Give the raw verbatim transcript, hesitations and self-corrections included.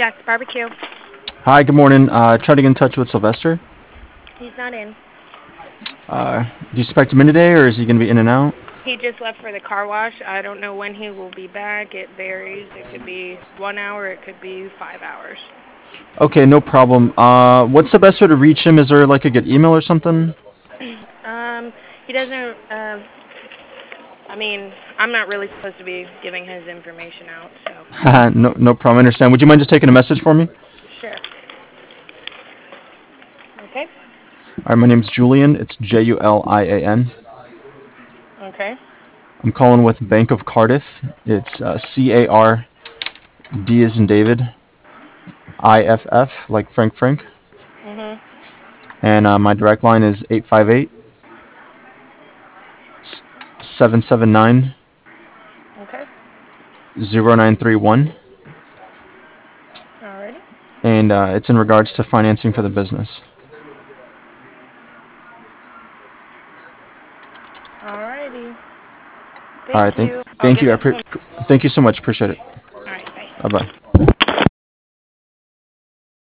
Jack's Barbecue. Hi, good morning. Uh, try to get in touch with Sylvester. He's not in. Uh, do you expect him in today, or is he going to be in and out? He just left for the car wash. I don't know when he will be back. It varies. It could be one hour. It could be five hours. Okay, no problem. Uh, what's the best way to reach him? Is there like a good email or something? um, he doesn't. Um, I mean, I'm not really supposed to be giving his information out, so no, no problem. I understand. Would you mind just taking a message for me? sure. Okay. All right, my name's Julian. It's J U L I A N. Okay. I'm calling with Bank of Cardiff. It's uh, C A R D as in David, I F F like Frank Frank, Mhm. and uh, my direct line is eight five eight seven seven nine Okay. zero nine three one, Alrighty. and uh, it's in regards to financing for the business. Alrighty. All Thank right, thank, you. I'll thank give you. I this pre- to him. thank you so much. Appreciate it. All right. Bye. Bye bye.